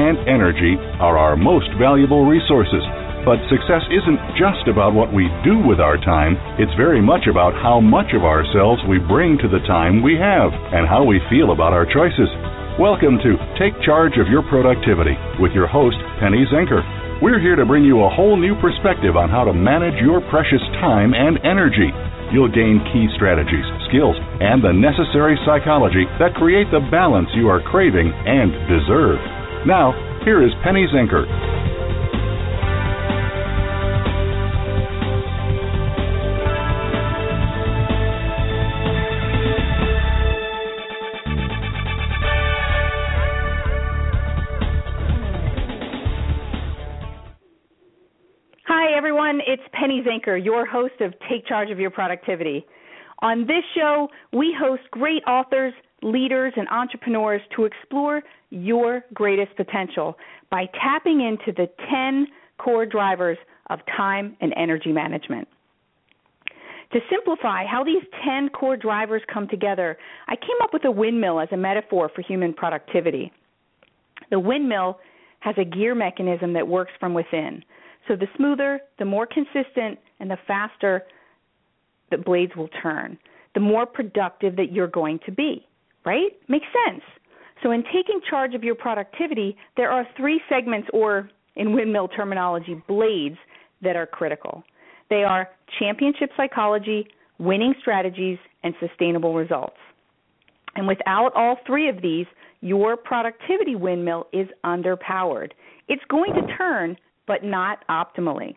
and energy are our most valuable resources. But success isn't just about what we do with our time. It's very much about how much of ourselves we bring to the time we have and how we feel about our choices. Welcome to Take Charge of Your Productivity with your host, Penny Zenker. We're here to bring you a whole new perspective on how to manage your precious time and energy. You'll gain key strategies, skills, and the necessary psychology that create the balance you are craving and deserve. Now, here is Penny Zenker. Hi, everyone. It's Penny Zenker, your host of Take Charge of Your Productivity. On this show, we host great authors, leaders, and entrepreneurs to explore your greatest potential by tapping into the 10 core drivers of time and energy management. To simplify how these 10 core drivers come together, I came up with a windmill as a metaphor for human productivity. The windmill has a gear mechanism that works from within. So the smoother, the more consistent, and the faster the blades will turn, the more productive that you're going to be, right? Makes sense. So in taking charge of your productivity, there are 3 segments, or in windmill terminology, blades, that are critical. They are championship psychology, winning strategies, and sustainable results. And without all 3 of these, your productivity windmill is underpowered. It's going to turn, but not optimally.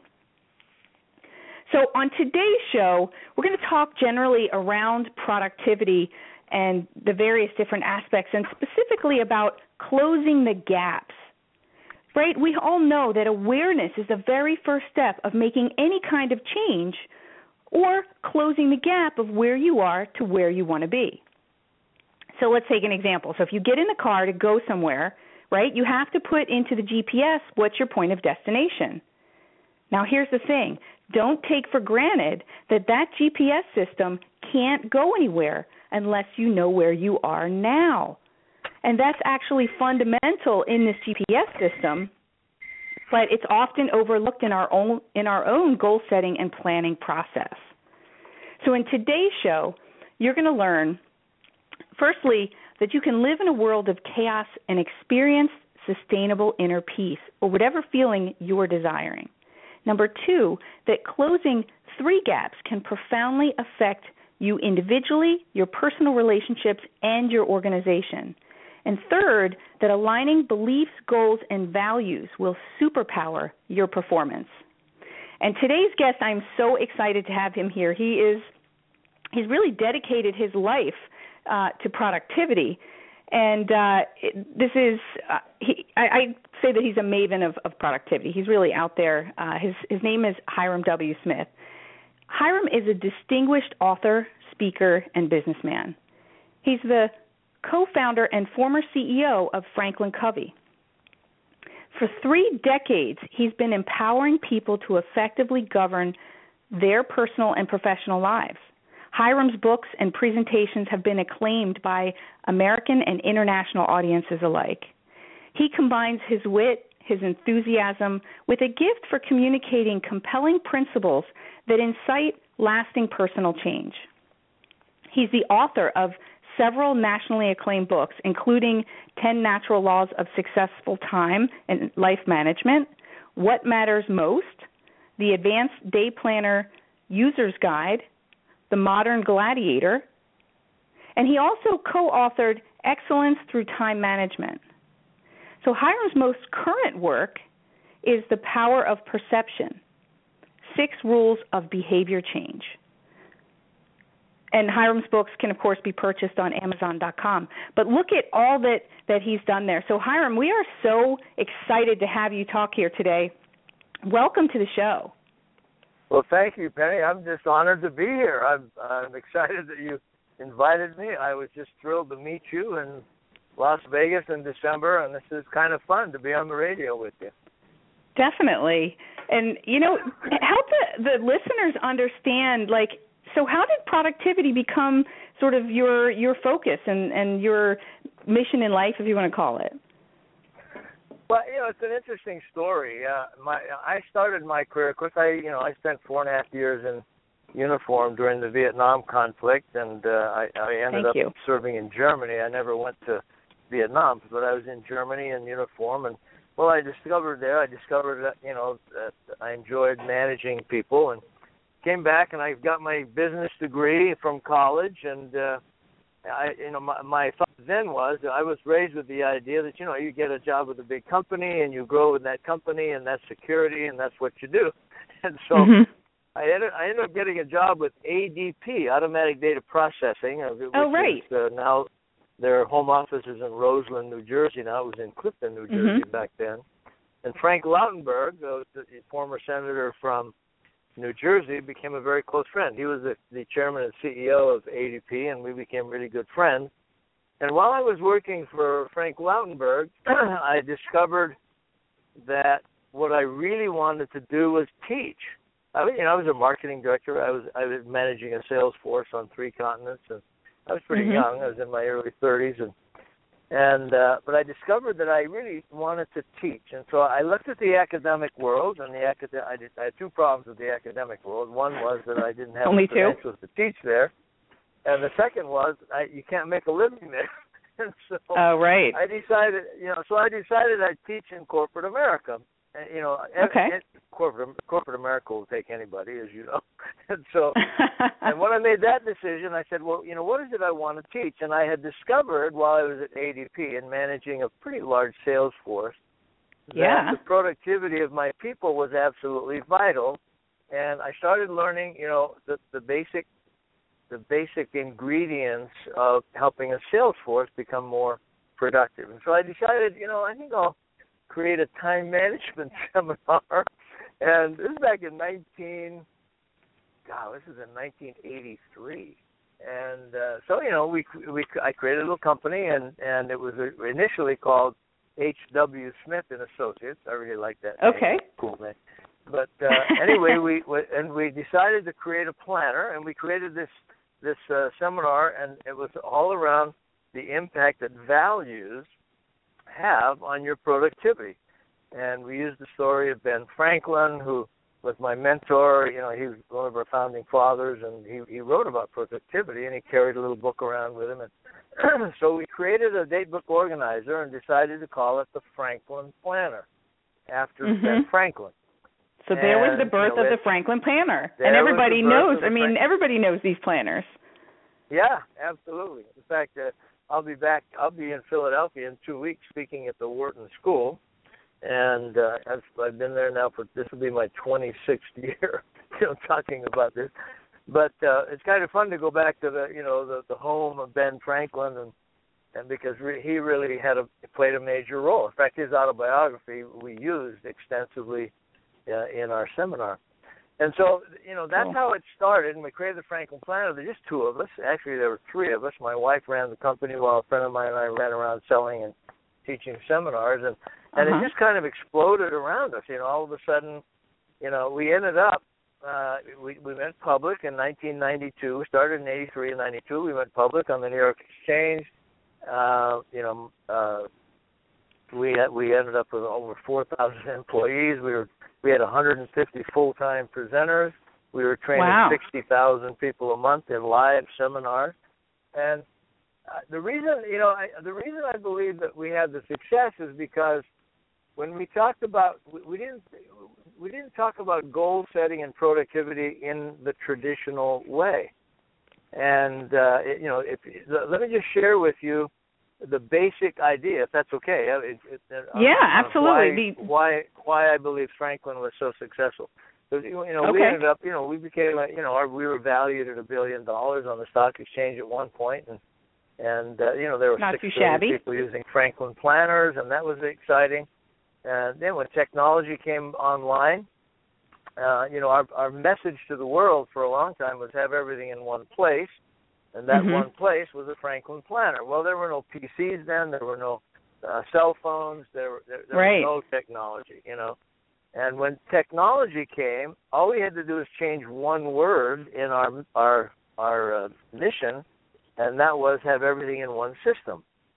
So on today's show, we're going to talk generally around productivity and the various different aspects, and specifically about closing the gaps. Right? We all know that awareness is the very first step of making any kind of change or closing the gap of where you are to where you want to be. So let's take an example. So if you get in the car to go somewhere, right, you have to put into the GPS what's your point of destination. Now, here's the thing. Don't take for granted that that GPS system can't go anywhere unless you know where you are now. And that's actually fundamental in this GPS system, but it's often overlooked in our own goal setting and planning process. So in today's show, you're going to learn, firstly, that you can live in a world of chaos and experience sustainable inner peace, or whatever feeling you're desiring. Number 2, that closing 3 gaps can profoundly affect you individually, your personal relationships, and your organization. And third, that aligning beliefs, goals, and values will superpower your performance. And today's guest, I'm so excited to have him here. He's really dedicated his life to productivity, and I say that he's a maven of productivity. He's really out there. His name is Hiram W. Smith. Hiram is a distinguished author, speaker, and businessman. He's the co-founder and former CEO of Franklin Covey. For 3 decades, he's been empowering people to effectively govern their personal and professional lives. Hiram's books and presentations have been acclaimed by American and international audiences alike. He combines his wit, his enthusiasm, with a gift for communicating compelling principles that incite lasting personal change. He's the author of several nationally acclaimed books, including 10 Natural Laws of Successful Time and Life Management, What Matters Most, The Advanced Day Planner User's Guide, The Modern Gladiator, and he also co-authored Excellence Through Time Management. So Hiram's most current work is The Power of Perception, 6 Rules of Behavior Change. And Hiram's books can, of course, be purchased on Amazon.com. But look at all that he's done there. So Hiram, we are so excited to have you talk here today. Welcome to the show. Well, thank you, Penny. I'm just honored to be here. I'm excited that you invited me. I was just thrilled to meet you in Las Vegas in December, and this is kind of fun to be on the radio with you. Definitely. And, help the listeners understand, so how did productivity become sort of your focus and your mission in life, if you want to call it? Well, it's an interesting story. I started my career. Of course, I spent 4.5 years in uniform during the Vietnam conflict, and I ended up serving in Germany. I never went to Vietnam, but I was in Germany in uniform, and I discovered that that I enjoyed managing people, and came back and I got my business degree from college, and my thought then was I was raised with the idea that you get a job with a big company and you grow in that company, and that's security, and that's what you do. And so I ended up getting a job with ADP, Automatic Data Processing. Which is, now their home office is in Roseland, New Jersey. Now it was in Clifton, New Jersey back then. And Frank Lautenberg, the former senator from New Jersey, became a very close friend. He was the chairman and CEO of ADP, and we became really good friends. And while I was working for Frank Lautenberg, I discovered that what I really wanted to do was teach. I was a marketing director. I was managing a sales force on 3 continents, and I was pretty young. I was in my early 30s, but I discovered that I really wanted to teach. And so I looked at the academic world, and I had 2 problems with the academic world. One was that I didn't have the credentials to teach there, and the second was you can't make a living there. And so I decided, I'd teach in corporate America. Corporate America will take anybody, as you know. And so, and when I made that decision, I said, well, what is it I want to teach? And I had discovered while I was at ADP and managing a pretty large sales force that the productivity of my people was absolutely vital. And I started learning, the basic ingredients of helping a sales force become more productive. And so I decided, I think I'll create a time management seminar, and this is back in 1983, and I created a little company, and it was initially called H.W. Smith and Associates. I really like that name. Okay, cool name. But anyway, we decided to create a planner, and we created this seminar, and it was all around the impact that values have on your productivity. And we used the story of Ben Franklin, who was my mentor. He was one of our founding fathers, and he wrote about productivity, and he carried a little book around with him. And so we created a date book organizer and decided to call it the Franklin Planner, after Ben Franklin. So there was the birth of the Franklin Planner. And everybody knows, everybody knows these planners. Yeah, absolutely. In fact, I'll be in Philadelphia in 2 weeks speaking at the Wharton School, and I've been there now this will be my 26th year, talking about this. But it's kind of fun to go back to the home of Ben Franklin, and because he really played a major role. In fact, his autobiography we used extensively in our seminar. And so, that's how it started, and we created the Franklin Planner. There were just 2 of us. Actually, there were 3 of us. My wife ran the company while a friend of mine and I ran around selling and teaching seminars, and it just kind of exploded around us. All of a sudden, we ended up, we went public in 1992. We started in 83 and 92. We went public on the New York Exchange. We ended up with over 4,000 employees. We had 150 full-time presenters. We were training 60,000 people a month in live seminars. And the reason I believe that we had the success is because when we talked about, we didn't talk about goal setting and productivity in the traditional way. And let me just share with you the basic idea, if that's okay. Absolutely. Why I believe Franklin was so successful. Because, we ended up, we became, we were valued at $1 billion on the stock exchange at one point, and there were 6 million people using Franklin planners, and that was exciting. And then when technology came online, our message to the world for a long time was have everything in one place. And that one place was a Franklin Planner. Well, there were no PCs then. There were no cell phones. There was no technology, And when technology came, all we had to do is change one word in our mission, and that was have everything in one system.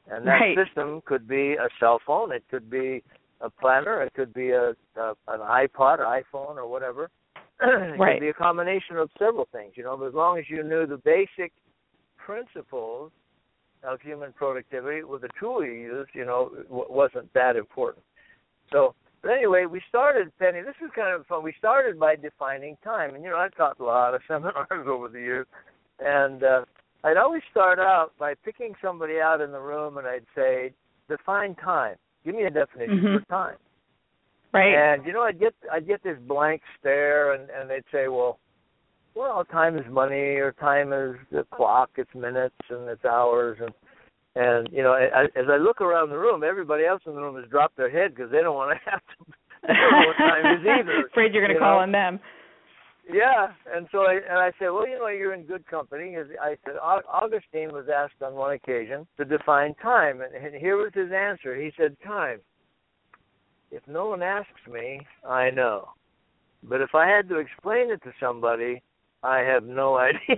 And that system could be a cell phone, it could be a planner, it could be an iPod or iPhone or whatever. It could be a combination of several things, but as long as you knew the basic principles of human productivity with the tool you used, wasn't that important. So, but anyway, we started, Penny, this was kind of fun. We started by defining time. And, I've taught a lot of seminars over the years. And I'd always start out by picking somebody out in the room and I'd say, define time. Give me a definition for time. Right. And, I'd get this blank stare and they'd say, well, time is money, or time is the clock, it's minutes and it's hours. And as I look around the room, everybody else in the room has dropped their head because they don't want to have to know what time is either. Afraid you're going to call on them. Yeah, and so I said, well, you're in good company. I said, Augustine was asked on one occasion to define time, and here was his answer. He said, time. If no one asks me, I know. But if I had to explain it to somebody, I have no idea.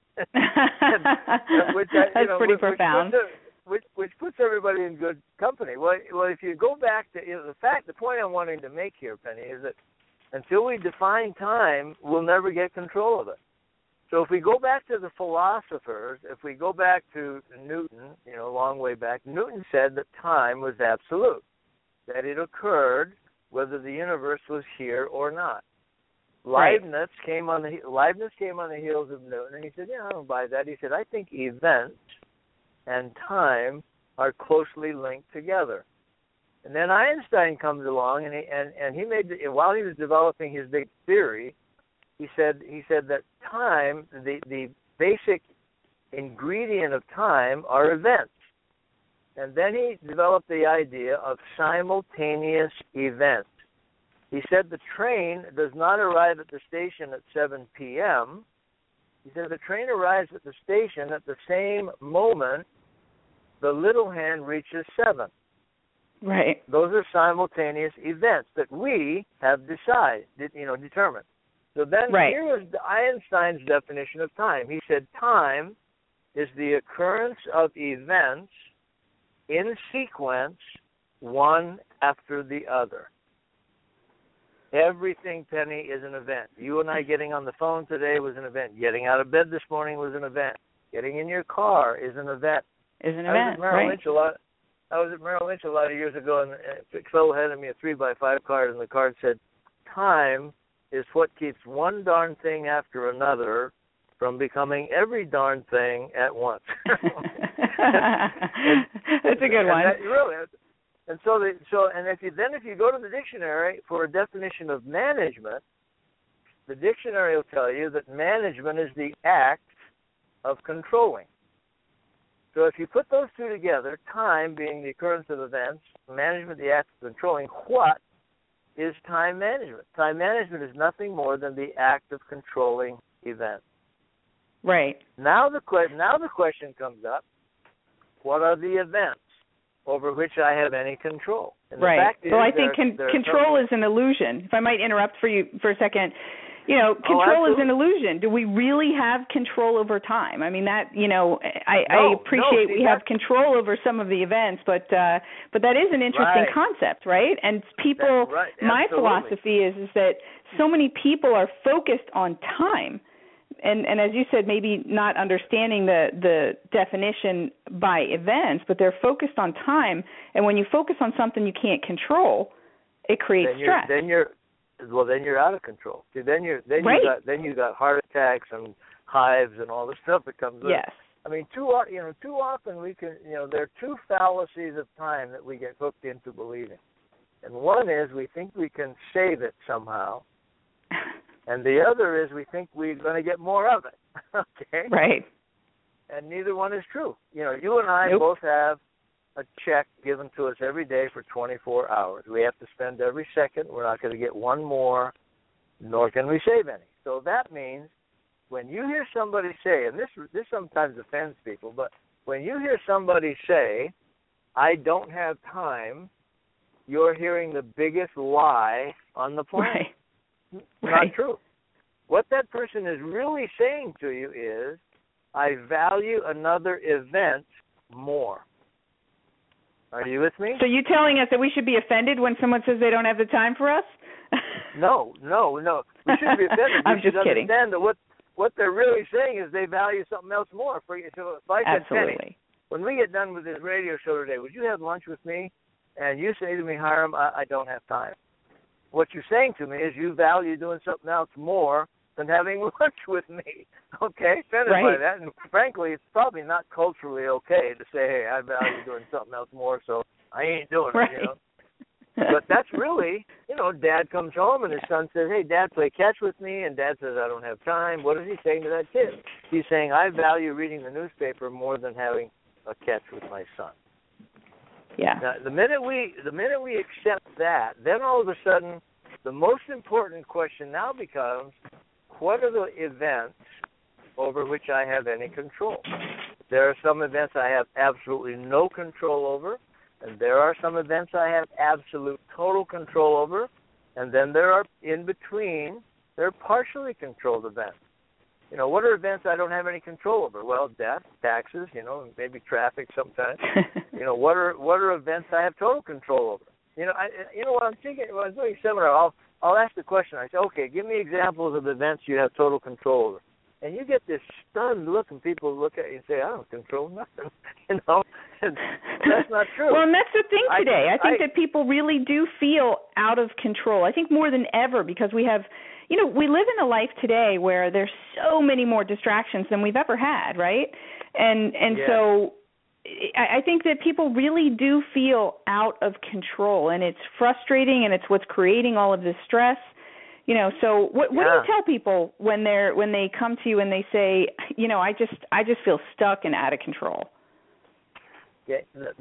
That's pretty profound. Which puts everybody in good company. Well, if you go back to the point I'm wanting to make here, Penny, is that until we define time, we'll never get control of it. So if we go back to the philosophers, if we go back to Newton, a long way back, Newton said that time was absolute, that it occurred whether the universe was here or not. Leibniz came on the heels of Newton, and he said, I don't buy that. He said, I think events and time are closely linked together. And then Einstein comes along, and he made while he was developing his big theory, he said that time, the basic ingredient of time, are events. And then he developed the idea of simultaneous events. He said the train does not arrive at the station at 7 p.m. He said the train arrives at the station at the same moment the little hand reaches 7. Right. Those are simultaneous events that we have determined. So then here was Einstein's definition of time. He said time is the occurrence of events in sequence, one after the other. Everything, Penny, is an event. You and I getting on the phone today was an event. Getting out of bed this morning was an event. Getting in your car is an event. I was at Merrill Lynch a lot of years ago, and a fellow handed me a 3x5 card, and the card said, time is what keeps one darn thing after another from becoming every darn thing at once. That's a good one. And if you go to the dictionary for a definition of management, the dictionary will tell you that management is the act of controlling. So if you put those two together, time being the occurrence of events, management the act of controlling, what is time management? Time management is nothing more than the act of controlling events. Right. Now the question comes up, what are the events over which I have any control? And the fact is, I think control is an illusion. If I might interrupt for you for a second. Control is an illusion. Do we really have control over time? I mean, I appreciate we have control over some of the events, but that is an interesting concept, right? And people, my philosophy is that so many people are focused on time. And as you said, maybe not understanding the definition by events, but they're focused on time. And when you focus on something you can't control, it creates stress. Then you're out of control. See, then you got heart attacks and hives and all the stuff that comes with it. I mean, too often we can, there are two fallacies of time that we get hooked into believing. And one is we think we can save it somehow. And the other is we think we're going to get more of it. Okay? Right. And neither one is true. You and I both have a check given to us every day for 24 hours. We have to spend every second. We're not going to get one more, nor can we save any. So that means when you hear somebody say, and this sometimes offends people, but when you hear somebody say, I don't have time, you're hearing the biggest lie on the planet. Right. Not true. What that person is really saying to you is, I value another event more. Are you with me? So you telling us that we should be offended when someone says they don't have the time for us? No. We shouldn't be offended. I'm just kidding. Understand that what they're really saying is they value something else more. So if I said, Penny, when we get done with this radio show today, would you have lunch with me? And you say to me, Hiram, I don't have time. What you're saying to me is you value doing something else more than having lunch with me. Okay? Offended by that. And frankly, it's probably not culturally okay to say, hey, I value doing something else more, so I ain't doing it, you know. But that's really, you know, Dad comes home and his son says, hey, Dad, play catch with me. And Dad says, I don't have time. What is he saying to that kid? He's saying, I value reading the newspaper more than having a catch with my son. Yeah. Now, the minute we accept that, then all of a sudden, the most important question now becomes, what are the events over which I have any control? There are some events I have absolutely no control over, and there are some events I have absolute total control over, and then there are in between, they're partially controlled events. You know, what are events I don't have any control over? Well, death, taxes, you know, maybe traffic sometimes. You know, what are events I have total control over? You know, what I'm thinking when I'm doing a seminar, I'll ask the question. I say, okay, give me examples of events you have total control over. And you get this stunned look, and people look at you and say, I don't control nothing. You know, and that's not true. Well, and that's the thing today. I think that people really do feel out of control. I think more than ever, because we have, you know, we live in a life today where there's so many more distractions than we've ever had, right? And so I think that people really do feel out of control, and it's frustrating, and it's what's creating all of this stress. You know, so what do you tell people when they come to you and they say, you know, I just feel stuck and out of control? Yeah,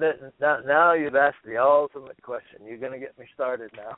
now you've asked the ultimate question. You're going to get me started now.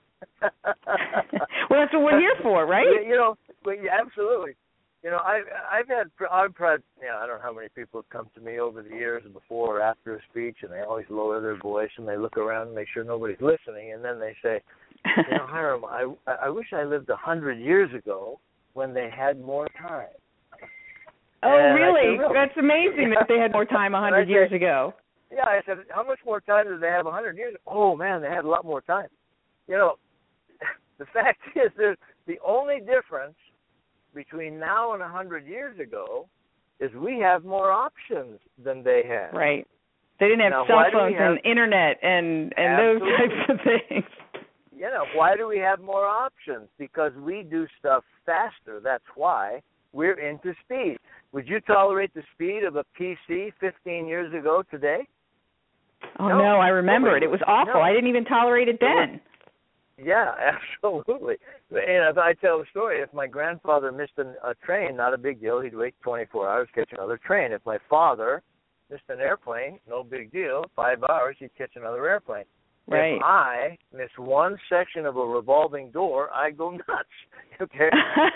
Well, that's what we're here for, right? You know, absolutely. You know, I've had, I don't know how many people have come to me over the years before or after a speech, and they always lower their voice and they look around and make sure nobody's listening, and then they say, you know, Hiram, I wish I lived 100 years ago when they had more time. Oh, really? That's amazing that they had more time 100 years ago. Yeah, I said, how much more time did they have 100 years ago? Oh, man, they had a lot more time. You know, the fact is there's the only difference between now and 100 years ago is we have more options than they had. Right. They didn't have cell phones and internet and those types of things. You know, why do we have more options? Because we do stuff faster. That's why we're into speed. Would you tolerate the speed of a PC 15 years ago today? Oh, no, I remember it. It was awful. I didn't even tolerate it then. Yeah, absolutely. And if I tell the story, if my grandfather missed a train, not a big deal. He'd wait 24 hours, catch another train. If my father missed an airplane, no big deal. 5 hours, he'd catch another airplane. Right. If I miss one section of a revolving door, I go nuts. Okay?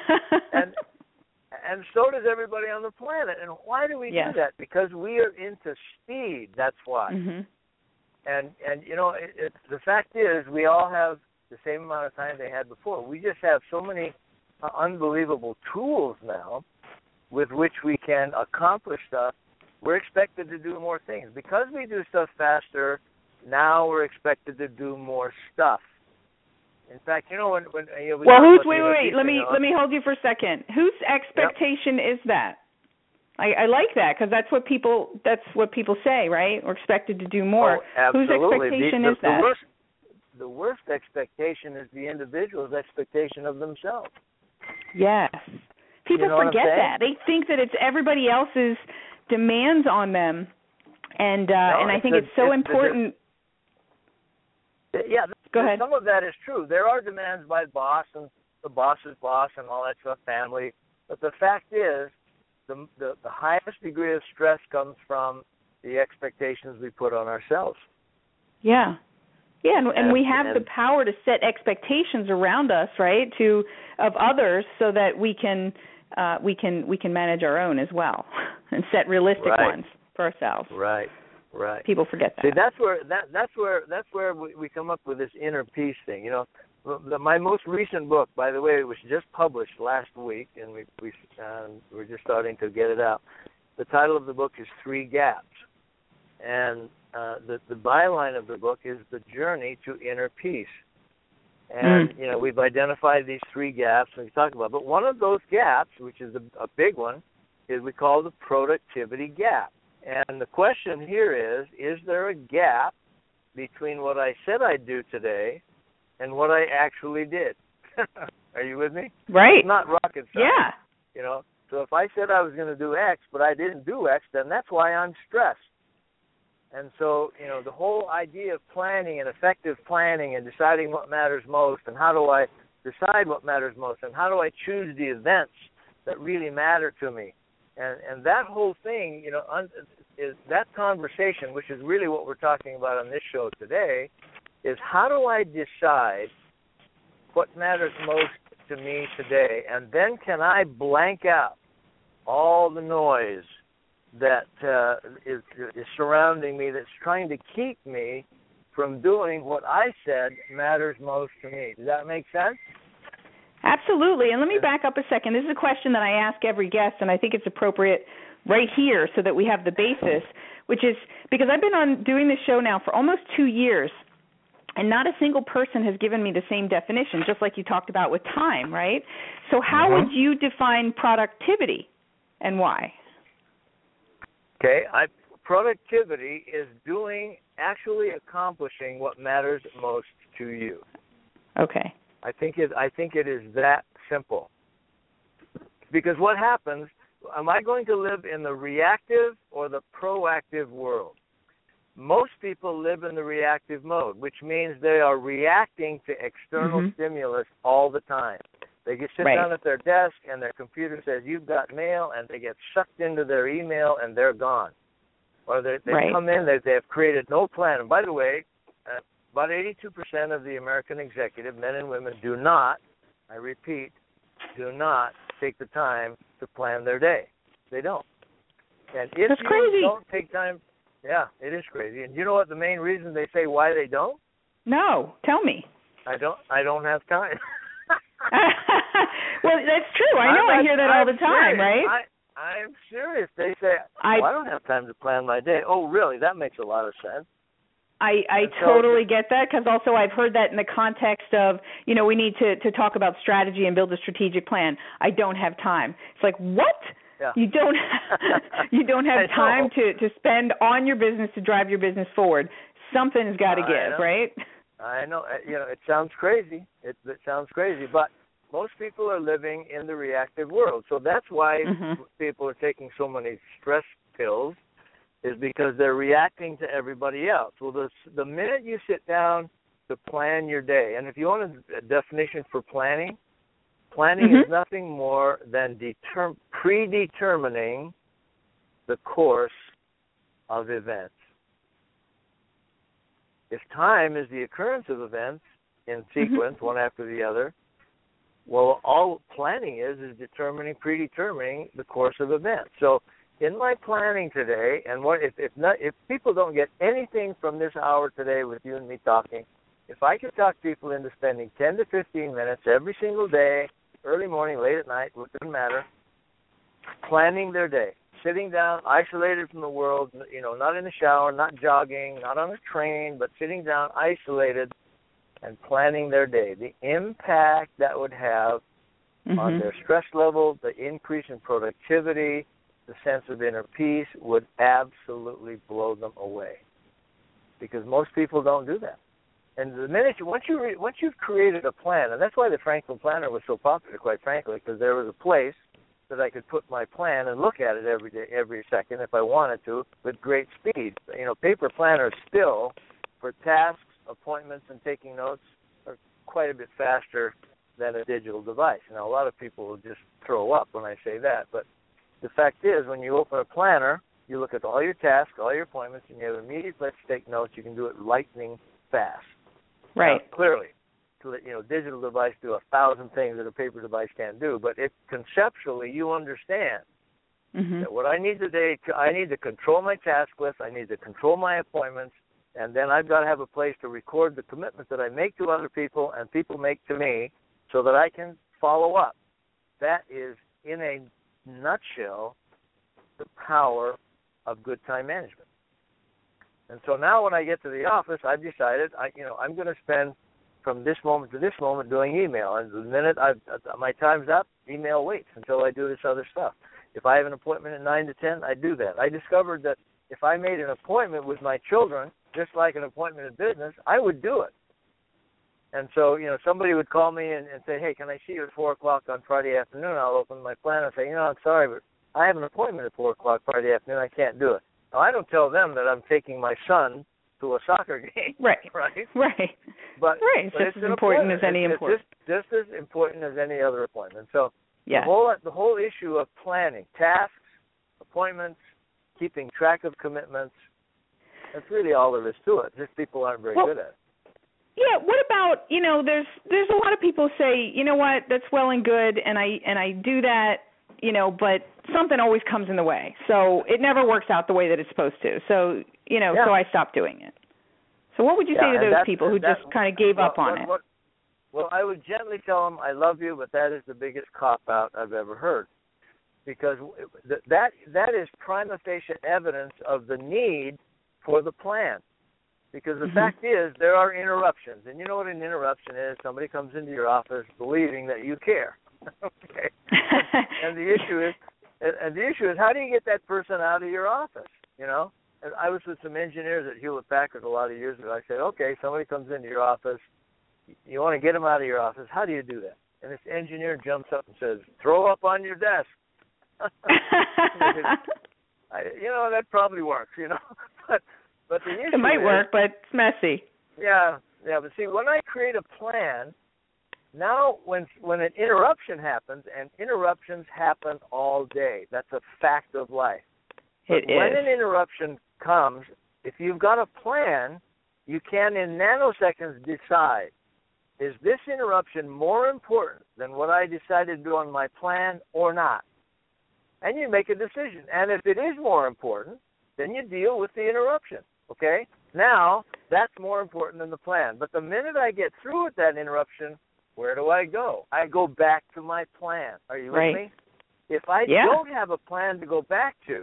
and so does everybody on the planet. And why do we do that? Because we are into speed. That's why. Mm-hmm. And you know, the fact is, we all have the same amount of time they had before. We just have so many unbelievable tools now with which we can accomplish stuff. We're expected to do more things. Because we do stuff faster, now we're expected to do more stuff. In fact, you know, when wait. Let me hold you for a second. Whose expectation is that? I like that, because that's what people say, right? We're expected to do more. Oh, absolutely. Whose expectation is that? The worst expectation is the individual's expectation of themselves. Yes. People forget that. They think that it's everybody else's demands on them, and I think it's so important. Go ahead. Some of that is true. There are demands by the boss and the boss's boss and all that stuff, family. But the fact is, the highest degree of stress comes from the expectations we put on ourselves. Yeah. Yeah, and we have the power to set expectations around us, right, of others, so that we can manage our own as well and set realistic ones for ourselves. Right. People forget that. See, that's where we come up with this inner peace thing. You know, my most recent book, by the way, it was just published last week, and we're just starting to get it out. The title of the book is 3 Gaps, and the byline of the book is The Journey to Inner Peace. And, we've identified these 3 gaps we talk about. But one of those gaps, which is a big one, is we call the productivity gap. And the question here is there a gap between what I said I'd do today and what I actually did? Are you with me? Right. It's not rocket science. Yeah. So if I said I was going to do X, but I didn't do X, then that's why I'm stressed. And so, the whole idea of planning and effective planning and deciding what matters most and how do I decide what matters most and how do I choose the events that really matter to me. And that whole thing, is that conversation, which is really what we're talking about on this show today, is how do I decide what matters most to me today, and then can I blank out all the noise that is surrounding me that's trying to keep me from doing what I said matters most to me. Does that make sense? Absolutely. And let me back up a second. This is a question that I ask every guest, and I think it's appropriate right here so that we have the basis, which is because I've been doing this show now for almost 2 years, and not a single person has given me the same definition, just like you talked about with time, right? So how would you define productivity and why? Okay, productivity is actually accomplishing what matters most to you. Okay. I think it is that simple. Because what happens, am I going to live in the reactive or the proactive world? Most people live in the reactive mode, which means they are reacting to external stimulus all the time. They get sit down at their desk and their computer says, you've got mail, and they get sucked into their email and they're gone. Or they come in, they have created no plan. And by the way, about 82% of the American executive, men and women, do not, I repeat, do not take the time to plan their day. They don't. And if That's you crazy. don't take time, yeah, it is crazy. And you know what the main reason they say why they don't? No, tell me. I don't have time. Well, that's true. I hear that all the time, serious. right? I'm serious. They say, I don't have time to plan my day. Oh, really? That makes a lot of sense. I totally get that, because also I've heard that in the context of, we need to talk about strategy and build a strategic plan. I don't have time. It's like, what? Yeah. You don't have time to spend on your business to drive your business forward. Something's got to give, right? I know. It sounds crazy. It sounds crazy, but most people are living in the reactive world. So that's why people are taking so many stress pills, is because they're reacting to everybody else. Well, the minute you sit down to plan your day, and if you want a definition for planning is nothing more than predetermining the course of events. If time is the occurrence of events in sequence, one after the other, well, all planning is predetermining the course of events. So in my planning today, and if people don't get anything from this hour today with you and me talking, if I could talk people into spending 10 to 15 minutes every single day, early morning, late at night, it doesn't matter, planning their day, sitting down, isolated from the world, not in the shower, not jogging, not on a train, but sitting down, isolated, and planning their day, the impact that would have on their stress level, the increase in productivity, the sense of inner peace would absolutely blow them away, because most people don't do that. And the minute once you've created a plan, and that's why the Franklin Planner was so popular, quite frankly, because there was a place that I could put my plan and look at it every day, every second, if I wanted to, with great speed. Paper planners still, for tasks, appointments, and taking notes, are quite a bit faster than a digital device. Now, a lot of people will just throw up when I say that, but the fact is, when you open a planner, you look at all your tasks, all your appointments, and you have immediate place to take notes. You can do it lightning fast. Right. Now, clearly, digital device do 1,000 things that a paper device can't do, but conceptually you understand that what I need today, I need to control my task list, I need to control my appointments, and then I've got to have a place to record the commitments that I make to other people and people make to me so that I can follow up. That is, in a nutshell, the power of good time management. And so now when I get to the office, I've decided, I'm going to spend from this moment to this moment doing email. And the minute my time's up, email waits until I do this other stuff. If I have an appointment at 9 to 10, I do that. I discovered that if I made an appointment with my children, just like an appointment in business, I would do it. And so, somebody would call me and say, hey, can I see you at 4 o'clock on Friday afternoon? I'll open my plan and say, I'm sorry, but I have an appointment at 4 o'clock Friday afternoon. I can't do it. Now, I don't tell them that I'm taking my son to a soccer game. Right. Right. But it's just as important as any appointment. Just as important as any other appointment. So yeah. The whole issue of planning, tasks, appointments, keeping track of commitments, that's really all there is to it. Just people aren't very good at it. Yeah, what about, there's a lot of people say, you know what, that's well and good, and I do that, but something always comes in the way. So it never works out the way that it's supposed to. So, so I stopped doing it. So what would you say to those people who just kind of gave up on it? Well, I would gently tell them, I love you, but that is the biggest cop-out I've ever heard. Because that is prima facie evidence of the need for the plan. Because the fact is, there are interruptions. And you know what an interruption is? Somebody comes into your office believing that you care. Okay. And the issue is, how do you get that person out of your office? And I was with some engineers at Hewlett-Packard a lot of years ago. I said, okay, somebody comes into your office. You want to get them out of your office. How do you do that? And this engineer jumps up and says, throw up on your desk. That probably works, But the issue it might work, but it's messy. Yeah, but see, when I create a plan, now when an interruption happens, and interruptions happen all day, that's a fact of life. But when an interruption comes, if you've got a plan, you can in nanoseconds decide, is this interruption more important than what I decided to do on my plan or not? And you make a decision. And if it is more important, then you deal with the interruption. Okay? Now, that's more important than the plan. But the minute I get through with that interruption, where do I go? I go back to my plan. Are you with me? If I don't have a plan to go back to,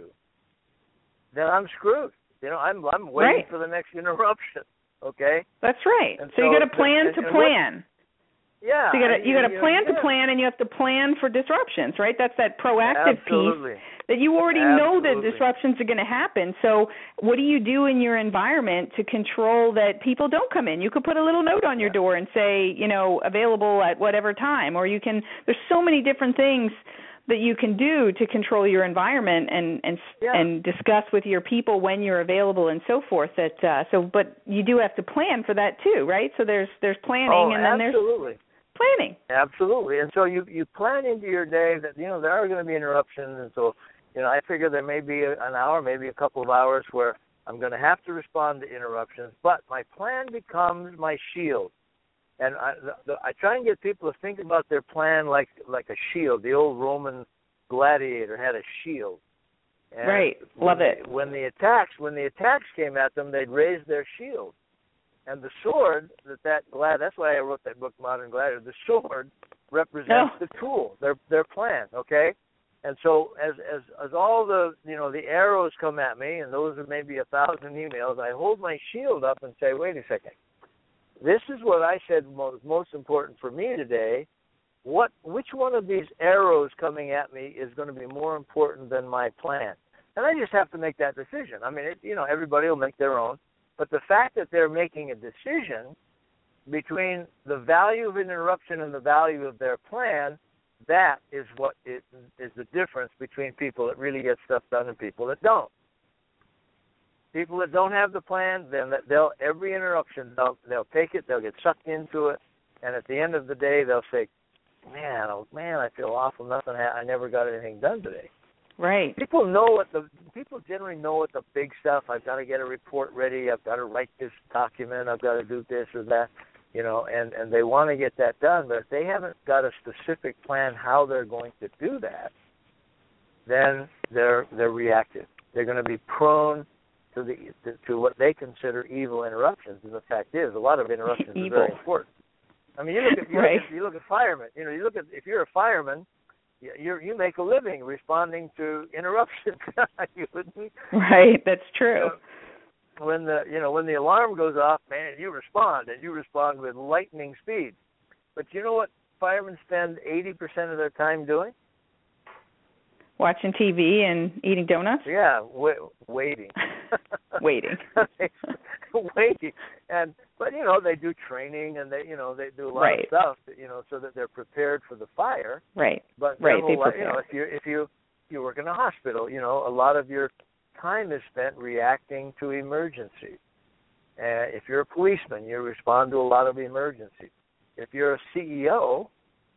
then I'm screwed. I'm waiting for the next interruption. Okay? That's right. So you got to plan to plan. Yeah. So you got to plan to plan, and you have to plan for disruptions, right? That's that proactive piece that you already know that disruptions are going to happen. So what do you do in your environment to control that people don't come in? You could put a little note on your door and say, available at whatever time, or you can. There's so many different things that you can do to control your environment and discuss with your people when you're available and so forth. But you do have to plan for that too, right? So there's planning and then there's planning. Absolutely. And so you plan into your day that there are going to be interruptions, and so I figure there may be an hour, maybe a couple of hours where I'm going to have to respond to interruptions, but my plan becomes my shield. And I try and get people to think about their plan like a shield. The old Roman gladiator had a shield. And right, love it. When the attacks came at them, they'd raise their shield. And the sword that's why I wrote that book, Modern Gladiator. The sword represents the tool, their plan. Okay, and so as all the the arrows come at me, and those are maybe 1,000 emails, I hold my shield up and say, wait a second. This is what I said was most important for me today. Which one of these arrows coming at me is going to be more important than my plan? And I just have to make that decision. I mean, everybody will make their own. But the fact that they're making a decision between the value of an interruption and the value of their plan, that is what is the difference between people that really get stuff done and people that don't. People that don't have the plan, then every interruption, they'll take it, they'll get sucked into it, and at the end of the day, they'll say, man, I feel awful. I never got anything done today. Right. People generally know what the big stuff. I've got to get a report ready. I've got to write this document. I've got to do this or that, and they want to get that done. But if they haven't got a specific plan how they're going to do that, then they're reactive. They're going to be prone to what they consider evil interruptions. And the fact is, a lot of interruptions are very important. I mean, you look at firemen. If you're a fireman, you make a living responding to interruptions. You wouldn't? Right, that's true. when the alarm goes off, man, you respond, and you respond with lightning speed. But you know what firemen spend 80% of their time doing? Watching TV and eating donuts? Yeah, waiting. Waiting. Waiting. But they do training, and they do a lot of stuff, so that they're prepared for the fire. Right. But right, they prepare. If you work in a hospital, a lot of your time is spent reacting to emergencies. If you're a policeman, you respond to a lot of emergencies. If you're a CEO,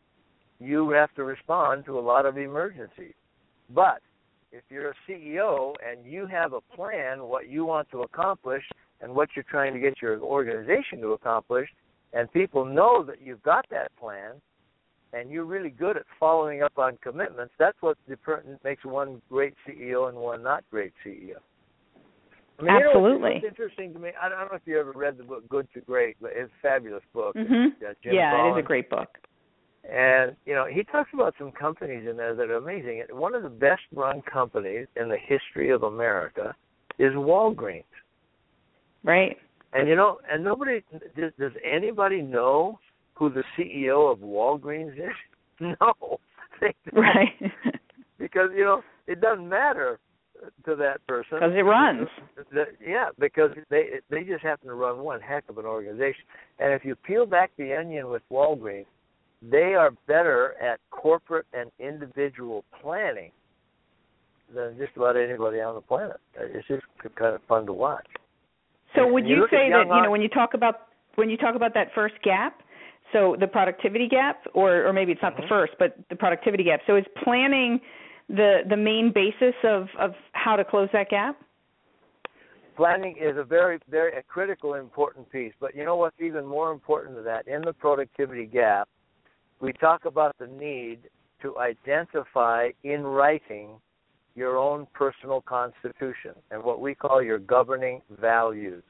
you have to respond to a lot of emergencies. But if you're a CEO and you have a plan, what you want to accomplish and what you're trying to get your organization to accomplish, and people know that you've got that plan, and you're really good at following up on commitments, that's what makes one great CEO and one not great CEO. I mean, Absolutely. It's interesting to me. I don't know if you ever read the book Good to Great, but it's a fabulous book. Mm-hmm. Jim yeah, Collins. it is a great book. And, he talks about some companies in there that are amazing. One of the best-run companies in the history of America is Walgreens. Right. And, and nobody, does anybody know who the CEO of Walgreens is? No. They don't. Right. Because, it doesn't matter to that person. Because it runs. Yeah, because they just happen to run one heck of an organization. And if you peel back the onion with Walgreens, they are better at corporate and individual planning than just about anybody on the planet. It's just kind of fun to watch. So would you say that when you talk about that first gap, so the productivity gap, or maybe it's not the first, but the productivity gap. So is planning the main basis of how to close that gap? Planning is a very, very critical, important piece. But you know what's even more important than that? In the productivity gap, we talk about the need to identify in writing your own personal constitution and what we call your governing values.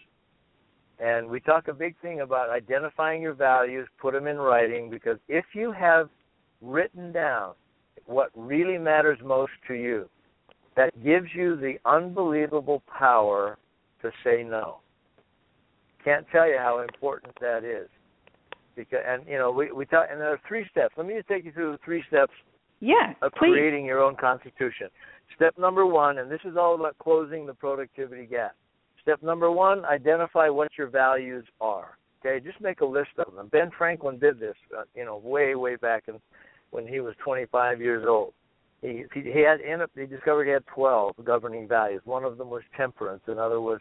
And we talk a big thing about identifying your values, put them in writing, because if you have written down what really matters most to you, that gives you the unbelievable power to say no. Can't tell you how important that is. Because, we talk, and there are 3 steps. Let me just take you through the 3 steps of creating your own constitution. Step number 1, and this is all about closing the productivity gap. Step number 1, identify what your values are. Okay, just make a list of them. Ben Franklin did this, way back when he was 25 years old. He discovered he had 12 governing values. One of them was temperance. Another was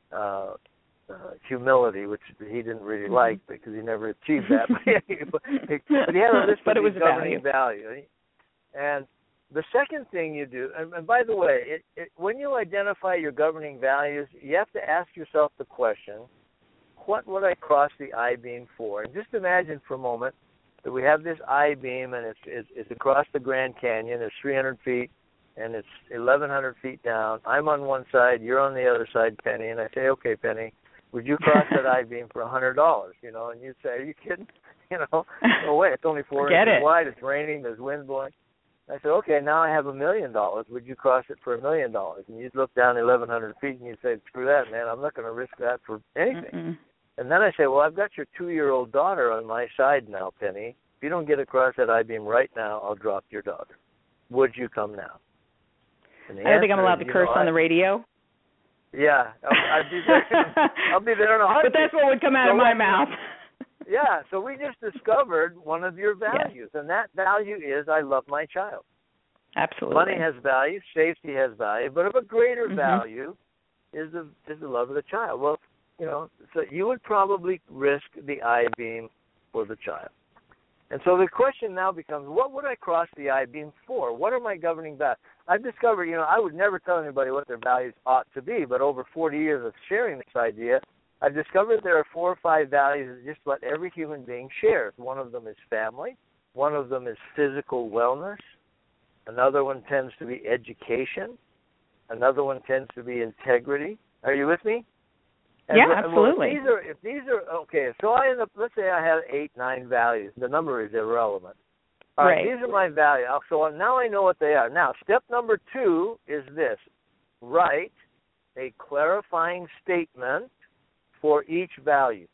humility, which he didn't really like because he never achieved that. but he had a list of these governing values. And the second thing you do, and by the way, when you identify your governing values, you have to ask yourself the question, what would I cross the I-beam for? And just imagine for a moment that we have this I-beam, and it's across the Grand Canyon. It's 300 feet, and it's 1,100 feet down. I'm on one side, you're on the other side, Penny, and I say, okay, Penny, would you cross that I-beam for $100? And you'd say, are you kidding? No way, it's only 4 inches wide, it's raining, there's wind blowing. I said, okay, now I have $1 million. Would you cross it for $1 million? And you'd look down 1,100 feet and you'd say, screw that, man. I'm not going to risk that for anything. Mm-mm. And then I say, well, I've got your 2-year-old daughter on my side now, Penny. If you don't get across that I-beam right now, I'll drop your daughter. Would you come now? I don't think I'm allowed to curse on the radio. Yeah, I'd be there. I'll be there in a heartbeat. But that's what would come out of my mouth. Yeah, so we just discovered one of your values, and that value is I love my child. Absolutely. Money has value, safety has value, but of a greater value is the love of the child. Well, so you would probably risk the I-beam for the child. And so the question now becomes, what would I cross the I-beam for? What are my governing values? I've discovered, I would never tell anybody what their values ought to be, but over 40 years of sharing this idea, I've discovered there are 4 or 5 values that just about every human being shares. One of them is family. One of them is physical wellness. Another one tends to be education. Another one tends to be integrity. Are you with me? And absolutely. If these are okay, so I end up, let's say I have 8, 9 values. The number is irrelevant. All right, these are my values. So now I know what they are. Now, step number 2 is this. Write a clarifying statement for each value.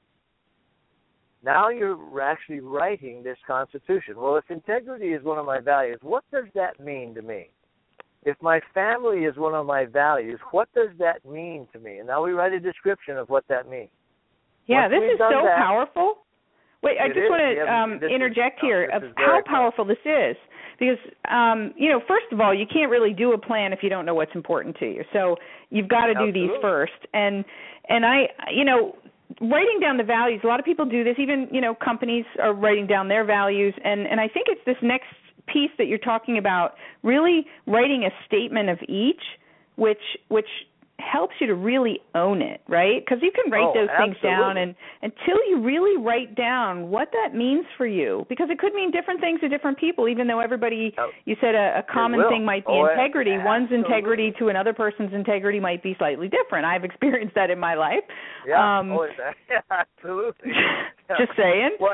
Now you're actually writing this Constitution. Well, if integrity is one of my values, what does that mean to me? If my family is one of my values, what does that mean to me? And now we write a description of what that means. Yeah, Once this is so powerful. Wait, I It just is. want to interject here of this is how very powerful this is. Because, first of all, you can't really do a plan if you don't know what's important to you. So you've got to do these first. And I, writing down the values, a lot of people do this. Even, companies are writing down their values. And I think it's this next piece that you're talking about, really writing a statement of each, which helps you to really own it, right? Because you can write those things down, and until you really write down what that means for you, because it could mean different things to different people, even though everybody, you said a common thing might be integrity. One's integrity to another person's integrity might be slightly different. I've experienced that in my life. Yeah, absolutely. Just saying. Well,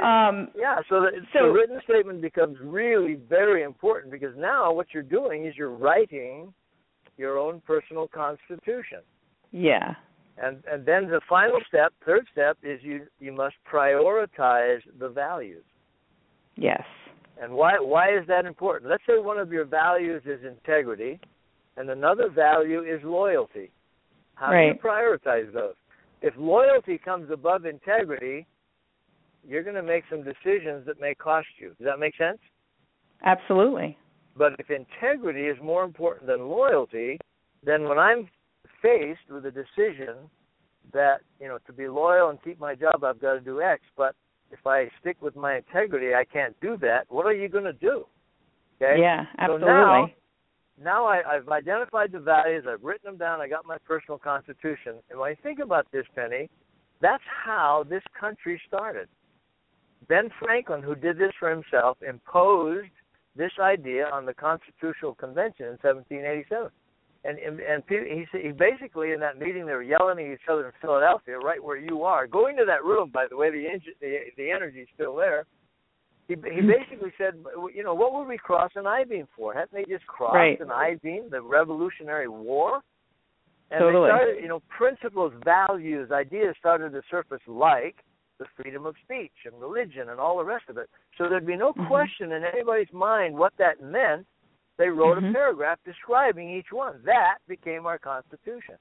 so the written statement becomes really very important, because now what you're doing is you're writing your own personal constitution. Yeah. And then the final step, third step, is you must prioritize the values. Yes. And why is that important? Let's say one of your values is integrity, and another value is loyalty. How do you prioritize those? If loyalty comes above integrity, you're going to make some decisions that may cost you. Does that make sense? Absolutely. But if integrity is more important than loyalty, then when I'm faced with a decision that, to be loyal and keep my job, I've got to do X, but if I stick with my integrity, I can't do that, what are you going to do? Okay? Yeah, absolutely. So now I've identified the values, I've written them down, I got my personal constitution. And when I think about this, Penny, that's how this country started. Ben Franklin, who did this for himself, imposed this idea on the Constitutional Convention in 1787. And he basically, in that meeting, they were yelling at each other in Philadelphia, right where you are. Go into that room, by the way, the energy's still there. He basically said, what would we cross an I-beam for? Hadn't they just crossed an I-beam, the Revolutionary War? And totally. They started, principles, values, ideas started to surface, like the freedom of speech and religion and all the rest of it. So there'd be no question in anybody's mind what that meant. They wrote a paragraph describing each one. That became our Constitution.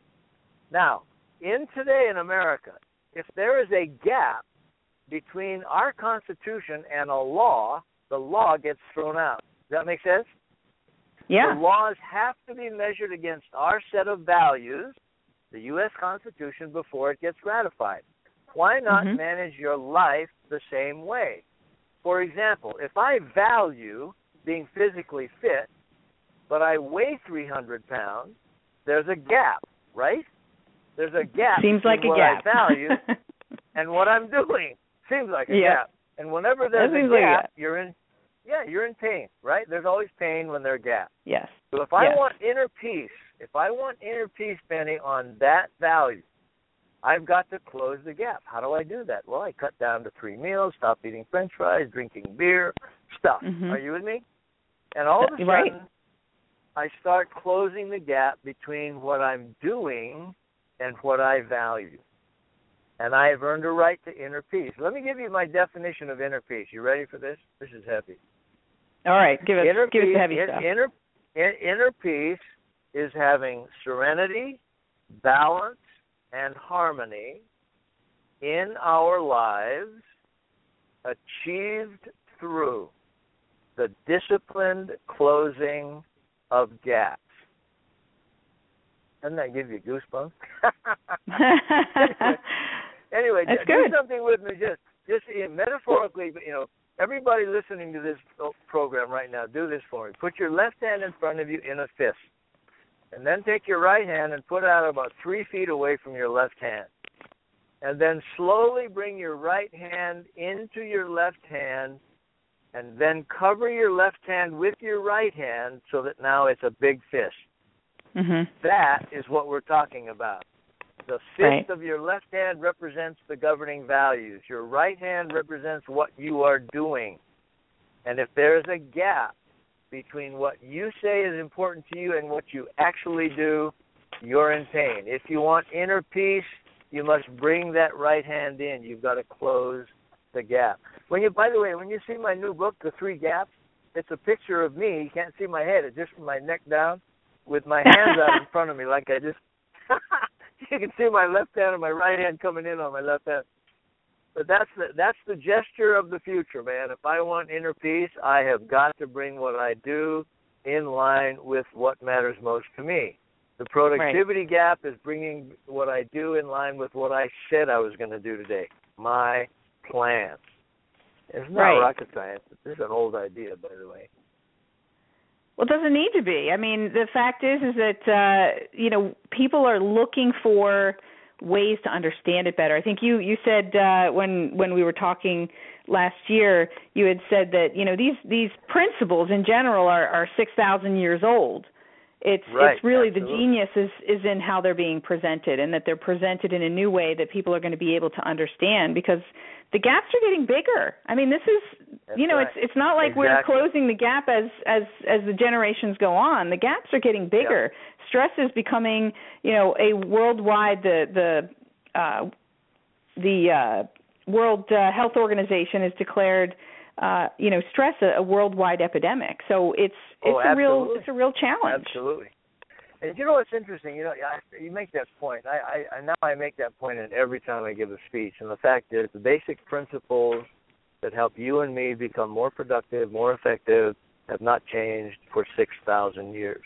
Now, today in America, if there is a gap between our Constitution and a law, the law gets thrown out. Does that make sense? Yeah. The laws have to be measured against our set of values, the U.S. Constitution, before it gets ratified. Why not manage your life the same way? For example, if I value being physically fit, but I weigh 300 pounds, there's a gap, right? There's a gap between what I value and what I'm doing. Seems like a gap. And whenever there's a gap, you're in pain, right? There's always pain when there's a gap. Yes. So if I want inner peace, Penny, on that value, I've got to close the gap. How do I do that? Well, I cut down to 3 meals, stop eating French fries, drinking beer, stuff. Are you with me? And all of a sudden, I start closing the gap between what I'm doing and what I value. And I have earned a right to inner peace. Let me give you my definition of inner peace. You ready for this? This is heavy. All right, give us the heavy stuff. Inner peace is having serenity, balance, and harmony in our lives, achieved through the disciplined closing of gaps. Doesn't that give you goosebumps? Anyway, do something with me, just metaphorically. Everybody listening to this program right now, do this for me. Put your left hand in front of you in a fist, and then take your right hand and put it out about 3 feet away from your left hand. And then slowly bring your right hand into your left hand, and then cover your left hand with your right hand so that now it's a big fist. That is what we're talking about. The fist of your left hand represents the governing values. Your right hand represents what you are doing. And if there is a gap between what you say is important to you and what you actually do, you're in pain. If you want inner peace, you must bring that right hand in. You've got to close the gap. By the way, when you see my new book, The Three Gaps, it's a picture of me. You can't see my head. It's just from my neck down with my hands out in front of me like I just you can see my left hand and my right hand coming in on my left hand. But that's the gesture of the future, man. If I want inner peace, I have got to bring what I do in line with what matters most to me. The productivity gap is bringing what I do in line with what I said I was going to do today, my plan. It's not rocket science. This is an old idea, by the way. Well, it doesn't need to be. I mean, the fact is that, people are looking for ways to understand it better. I think you said when we were talking last year, you had said that, these principles in general are 6,000 years old. It's really absolutely. The genius is in how they're being presented, and that they're presented in a new way that people are going to be able to understand, because the gaps are getting bigger. I mean, this is, it's not like we're closing the gap as the generations go on. The gaps are getting bigger. Yep. Stress is becoming, a worldwide, the World Health Organization has declared, stress a worldwide epidemic. So it's a real challenge. Absolutely. And what's interesting? You make that point. I make that point in every time I give a speech. And the fact is, the basic principles that help you and me become more productive, more effective, have not changed for 6,000 years.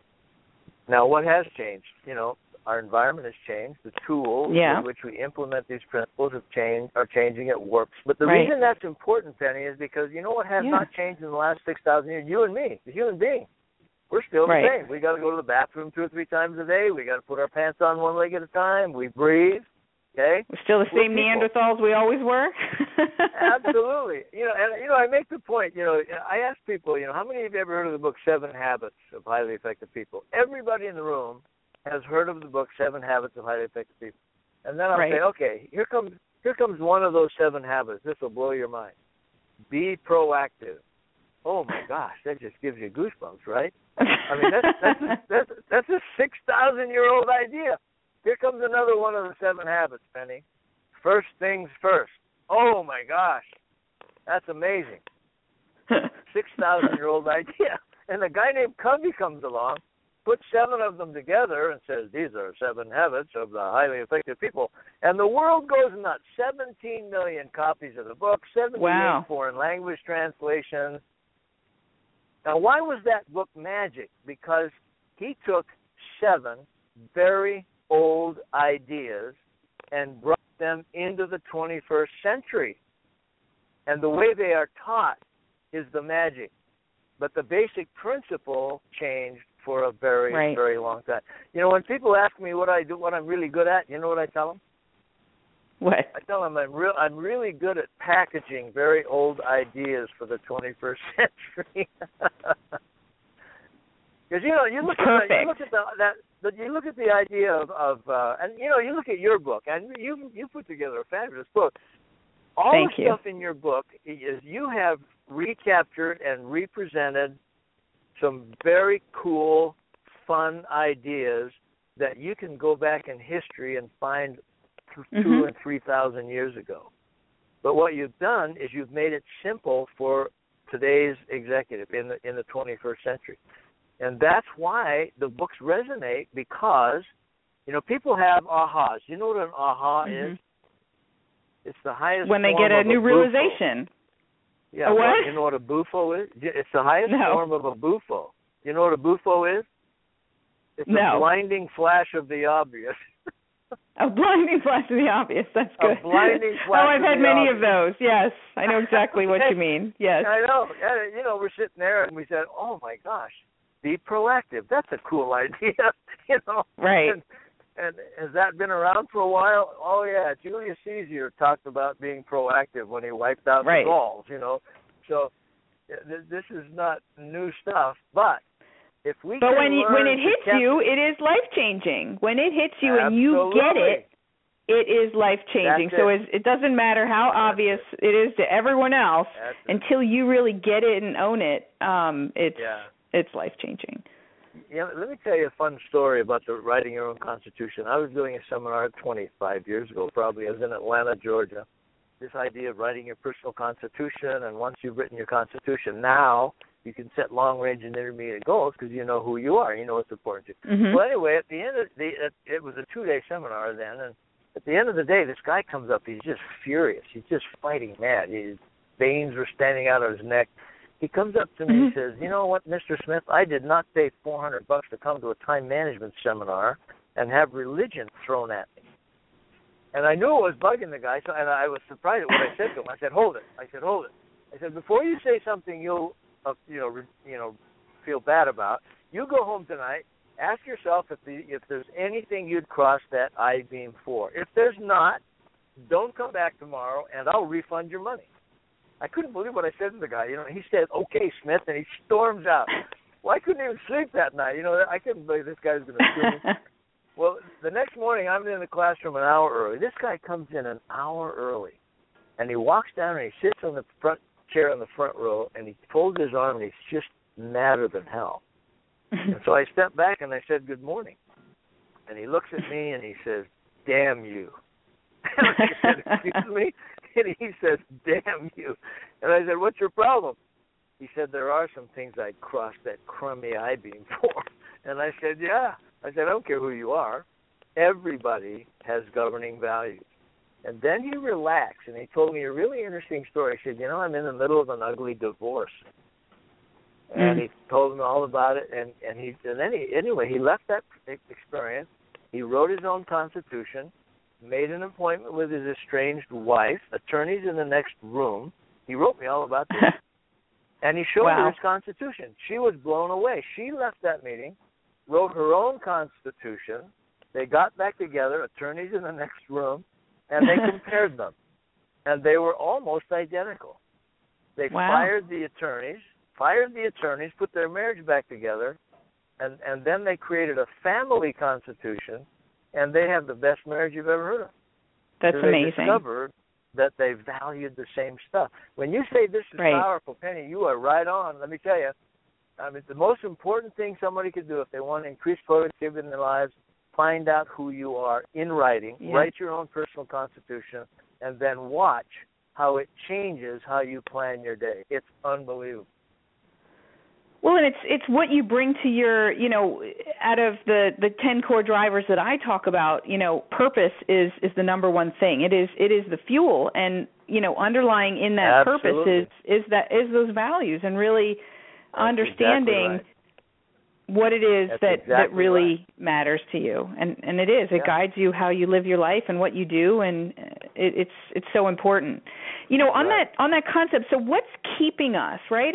Now, what has changed? Our environment has changed. The tools in which we implement these principles are changing. It works. But the reason that's important, Penny, is because what has not changed in the last 6,000 years? You and me, the human being. We're still the same. We got to go to the bathroom 2 or 3 times a day. We got to put our pants on one leg at a time. We breathe. Okay. We're still the same Neanderthals we always were. Absolutely. I make the point. I ask people. How many of you ever heard of the book 7 Habits of Highly Effective People? Everybody in the room has heard of the book 7 Habits of Highly Effective People. And then I'll say, okay, here comes one of those 7 habits. This will blow your mind. Be proactive. Oh my gosh, that just gives you goosebumps, right? I mean, that's a 6,000-year-old idea. Here comes another one of the 7 habits, Penny. First things first. Oh my gosh, that's amazing. 6,000-year-old idea. And a guy named Covey comes along, puts 7 of them together and says, these are 7 habits of the highly effective people. And the world goes nuts. 17 million copies of the book, 78 foreign language translations. Now, why was that book magic? Because he took 7 very old ideas and brought them into the 21st century. And the way they are taught is the magic. But the basic principle changed for a very, very long time. When people ask me what I do, what I'm really good at, you know what I tell them? What? I tell them I'm really good at packaging very old ideas for the 21st century. Because you look at the idea of and you look at your book, and you put together a fabulous book. All the stuff in your book is you have recaptured and represented some very cool, fun ideas that you can go back in history and find 2,000 and 3,000 years ago. But what you've done is you've made it simple for today's executive in the 21st century. And that's why the books resonate, because, people have ahas. You know what an aha is? It's the highest when they form get a of new a realization. Yeah, what? You know what a bufo is? It's the highest form of a bufo. You know what a bufo is? It's a blinding flash of the obvious. A blinding flash of the obvious. That's good. A blinding flash I've had many of those. Yes, I know exactly what you mean. Yes. I know. We're sitting there and we said, "Oh my gosh, be proactive. That's a cool idea." Right. And has that been around for a while? Oh yeah, Julius Caesar talked about being proactive when he wiped out the Gauls. So this is not new stuff, but. But when it hits you, it is life-changing. When it hits you and you get it, it is life-changing. So it doesn't matter how obvious it is to everyone else, until you really get it and own it, it's life-changing. let me tell you a fun story about the writing your own Constitution. I was doing a seminar 25 years ago, probably. I was in Atlanta, Georgia. This idea of writing your personal Constitution, and once you've written your Constitution, now you can set long-range and intermediate goals because you know who you are. You know what's important to you. Mm-hmm. Well, anyway, at the end of it was a 2-day seminar then, and at the end of the day, this guy comes up. He's just furious. He's just fighting mad. His veins were standing out of his neck. He comes up to me and says, you know what, Mr. Smith, I did not pay $400 to come to a time management seminar and have religion thrown at me. And I knew it was bugging the guy, and I was surprised at what I said to him. I said, hold it. I said, before you say something you'll feel bad about, you go home tonight, ask yourself if there's anything you'd cross that I-beam for. If there's not, don't come back tomorrow, and I'll refund your money. I couldn't believe what I said to the guy. He said, okay, Smith, and he storms out. Well, I couldn't even sleep that night. I couldn't believe this guy was going to sue me. Well, the next morning, I'm in the classroom an hour early. This guy comes in an hour early, and he walks down and he sits on the front chair in the front row, and he folds his arm, and he's just madder than hell. And so I stepped back, and I said, good morning. And he looks at me, and he says, damn you. And I said, excuse me? And he says, damn you. And I said, what's your problem? He said, there are some things I'd cross that crummy I-beam for. And I said, yeah. I said, I don't care who you are. Everybody has governing values. And then he relaxed, and he told me a really interesting story. He said, I'm in the middle of an ugly divorce. And he told me all about it. And then he left that experience. He wrote his own Constitution, made an appointment with his estranged wife, attorneys in the next room. He wrote me all about this. And he showed her his Constitution. She was blown away. She left that meeting, wrote her own Constitution. They got back together, attorneys in the next room, and they compared them. And they were almost identical. They fired the attorneys, put their marriage back together, and then they created a family Constitution, and they have the best marriage you've ever heard of. That's amazing. They discovered that they valued the same stuff. When you say this is powerful, Penny, you are right on. Let me tell you, the most important thing somebody could do if they want to increase productivity in their lives, find out who you are in writing, write your own personal Constitution, and then watch how it changes how you plan your day. It's unbelievable. Well, and it's what you bring to your, out of the 10 core drivers that I talk about, purpose is the number one thing. It is the fuel, and underlying in that purpose is those values, and really understanding what it is that really matters to you. And it is. It guides you how you live your life and what you do, and it's so important. On that concept, so what's keeping us, right?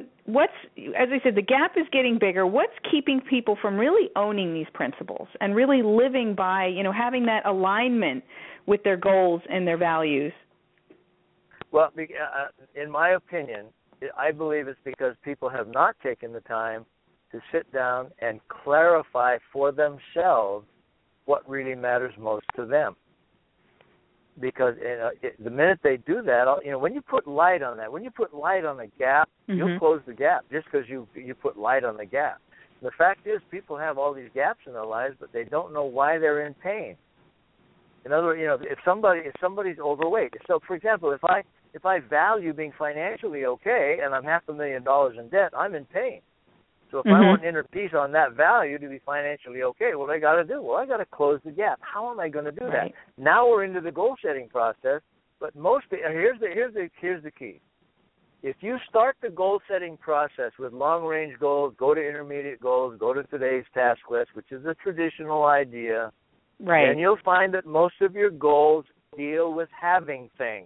As I said, the gap is getting bigger. What's keeping people from really owning these principles and really living by, having that alignment with their goals and their values? Well, in my opinion, I believe it's because people have not taken the time to sit down and clarify for themselves what really matters most to them. Because the minute they do that, when you put light on that, when you put light on the gap, you'll close the gap just because you put light on the gap. And the fact is, people have all these gaps in their lives, but they don't know why they're in pain. In other words, if somebody's overweight. So, for example, if I value being financially okay and I'm $500,000 in debt, I'm in pain. So if I want inner peace on that value to be financially okay, what do I got to do? Well, I got to close the gap. How am I going to do that? Now we're into the goal-setting process, but here's the key. If you start the goal-setting process with long-range goals, go to intermediate goals, go to today's task list, which is a traditional idea, then you'll find that most of your goals deal with having things.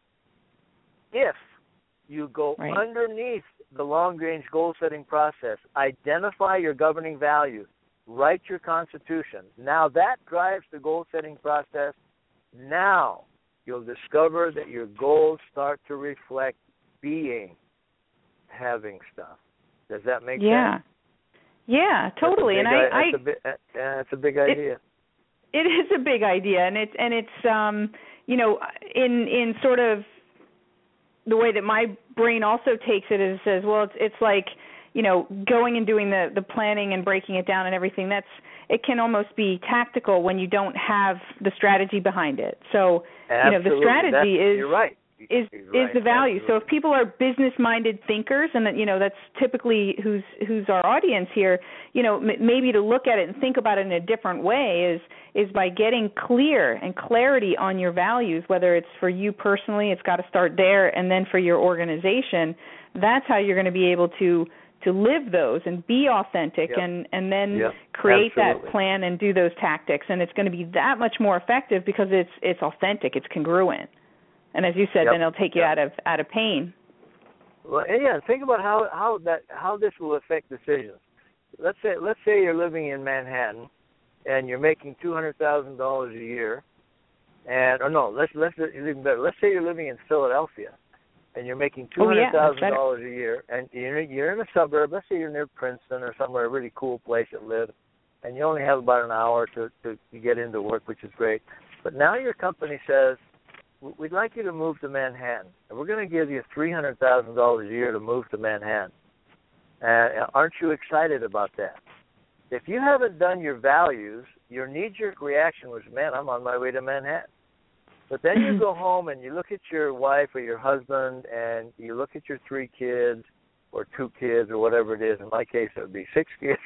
If you go underneath the long-range goal-setting process, identify your governing values, write your Constitution. Now that drives the goal-setting process. Now you'll discover that your goals start to reflect having stuff. Does that make sense? Yeah, totally. That's a big idea. It is a big idea, and it's in sort of the way that my brain also takes it is says, well, it's like, going and doing the planning and breaking it down and everything, it can almost be tactical when you don't have the strategy behind it. So, Absolutely. The strategy you're right. is the value. Absolutely. So if people are business-minded thinkers, and that's typically who's our audience here, maybe to look at it and think about it in a different way is by getting clarity on your values, whether it's for you personally, it's got to start there, and then for your organization. That's how you're going to be able to live those and be authentic, and then create Absolutely. that plan and do those tactics, and it's going to be that much more effective because it's authentic, it's congruent. And as you said, then it'll take you out of pain. Well, think about how this will affect decisions. Let's say you're living in Manhattan, and you're making $200,000 a year, let's say you're living in Philadelphia, and you're making $200,000 a year, and you're in a suburb. Let's say you're near Princeton or somewhere, a really cool place to live, and you only have about an hour to get into work, which is great. But now your company says, we'd like you to move to Manhattan, and we're going to give you $300,000 a year to move to Manhattan. Aren't you excited about that? If you haven't done your values, your knee-jerk reaction was, man, I'm on my way to Manhattan. But then you go home and you look at your wife or your husband, and you look at your 3 kids or 2 kids or whatever it is. In my case, it would be 6 kids,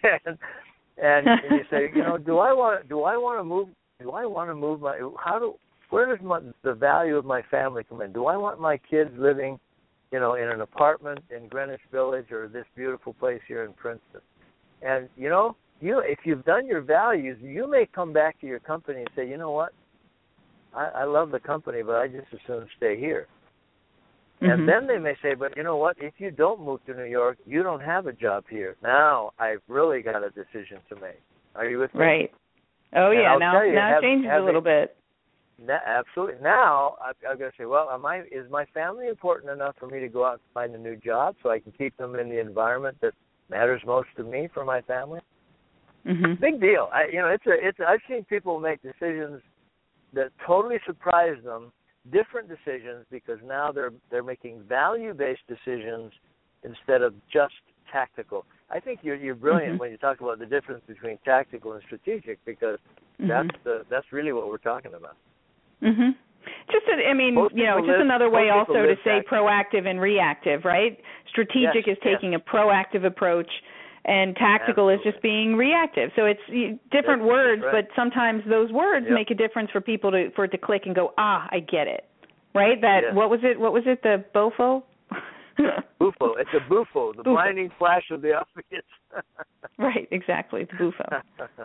and you say, do I want to move? Do I want to move where does the value of my family come in? Do I want my kids living, in an apartment in Greenwich Village or this beautiful place here in Princeton? And if you've done your values, you may come back to your company and say, you know what? I love the company, but I just as soon stay here. Mm-hmm. And then they may say, but you know what? If you don't move to New York, you don't have a job here. Now I've really got a decision to make. Are you with me? Right. Oh, and yeah. Now it changes a little bit. Absolutely. Now I've got to say, well, is my family important enough for me to go out and find a new job so I can keep them in the environment that matters most to me for my family? Mm-hmm. Big deal. I've seen people make decisions that totally surprise them, different decisions, because now they're making value-based decisions instead of just tactical. I think you're brilliant when you talk about the difference between tactical and strategic, because that's really what we're talking about. Mm-hmm. Just another way also to say proactive and reactive, right? Strategic is taking a proactive approach, and tactical is just being reactive. So it's different words, but sometimes those words make a difference for people for it to click and go, I get it, right? What was it? What was it? The BOFO? Bufo. It's a bufo, the blinding flash of the obvious. Right, exactly, the bufo.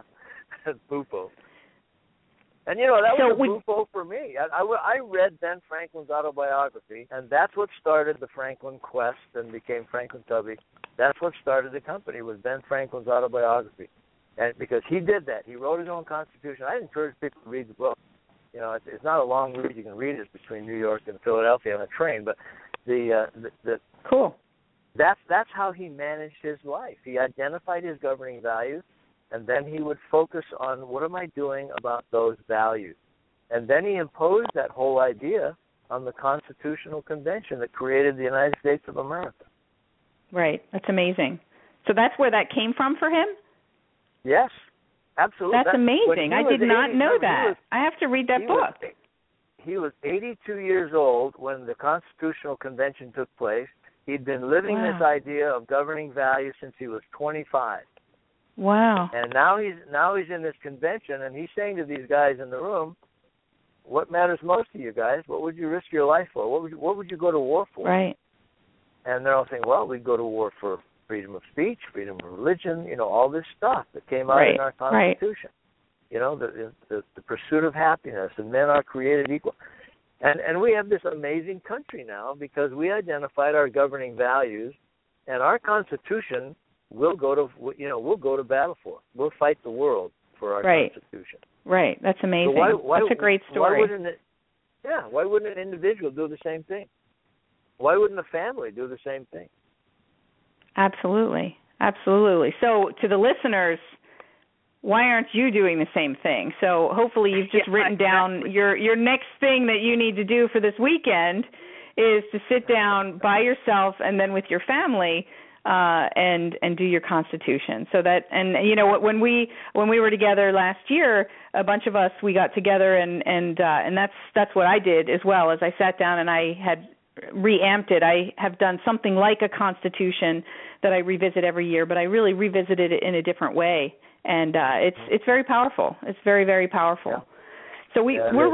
Bufo. And, that was a bufo for me. I read Ben Franklin's autobiography, and that's what started the Franklin quest and became Franklin Covey. That's what started the company, was Ben Franklin's autobiography. And because he did that. He wrote his own Constitution. I encourage people to read the book. It's not a long read. You can read it between New York and Philadelphia on a train, but cool. That's how he managed his life. He identified his governing values, and then he would focus on, what am I doing about those values? And then he imposed that whole idea on the Constitutional Convention that created the United States of America. Right. That's amazing. So that's where that came from for him? Yes, absolutely. That's amazing. I did not know that. I have to read that book. He was 82 years old when the Constitutional Convention took place. He'd been living this idea of governing values since he was 25. Wow. And now he's in this convention, and he's saying to these guys in the room, what matters most to you guys? What would you risk your life for? What would you go to war for? Right. And they're all saying, well, we'd go to war for freedom of speech, freedom of religion, all this stuff that came out in our Constitution. The pursuit of happiness, and men are created equal. And we have this amazing country now because we identified our governing values, and our Constitution we'll go to battle for. We'll fight the world for our Constitution. Right. That's amazing. So that's a great story. Why wouldn't an individual do the same thing? Why wouldn't a family do the same thing? Absolutely. Absolutely. So to the listeners, why aren't you doing the same thing? So hopefully you've just written down your next thing that you need to do for this weekend is to sit down by yourself and then with your family and do your constitution. So that, and when we were together last year, a bunch of us, we got together and that's what I did as well. As I sat down and I had reamped it. I have done something like a constitution that I revisit every year, but I really revisited it in a different way, and it's very powerful. It's very, very powerful. Yeah. So we're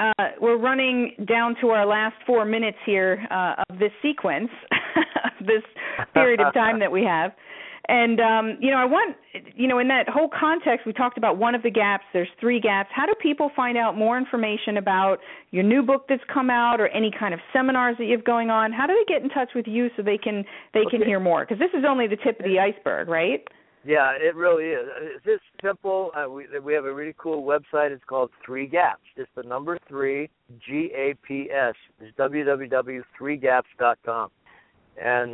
running down to our last 4 minutes here of this sequence, this period of time that we have. And, I want, in that whole context, we talked about one of the gaps. There's 3 gaps. How do people find out more information about your new book that's come out or any kind of seminars that you have going on? How do they get in touch with you so they can hear more? Because this is only the tip of the iceberg, right? Yeah, it really is. It's just simple. We have a really cool website. It's called 3 Gaps. It's the number 3, GAPS. It's www.3gaps.com. And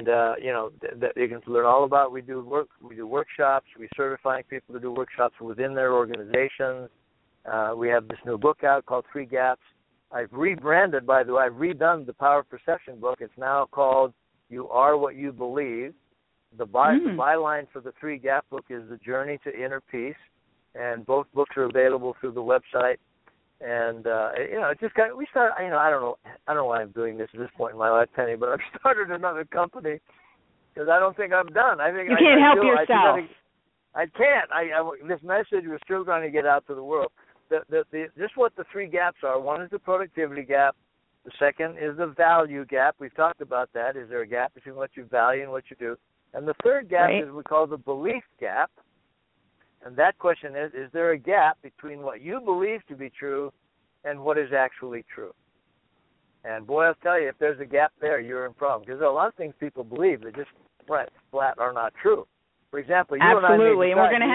you can learn all about. We do workshops. We certifying people to do workshops within their organizations. We have this new book out called 3 Gaps. I've rebranded, by the way. I've redone the Power of Perception book. It's now called You Are What You Believe. The byline for the 3 Gap book is The Journey to Inner Peace, and both books are available through the website. And it just got. We started. I don't know why I'm doing this at this point in my life, Penny, but I've started another company because I don't think I'm done. I think you can't help yourself. I can't. This message was still going to get out to the world. Just what the 3 gaps are. One is the productivity gap. The second is the value gap. We've talked about that. Is there a gap between what you value and what you do? And the third gap is what we call the belief gap. And that question is there a gap between what you believe to be true and what is actually true? And boy, I'll tell you, if there's a gap there, you're in problem. Because there are a lot of things people believe that just flat are not true. For example, absolutely, and we're going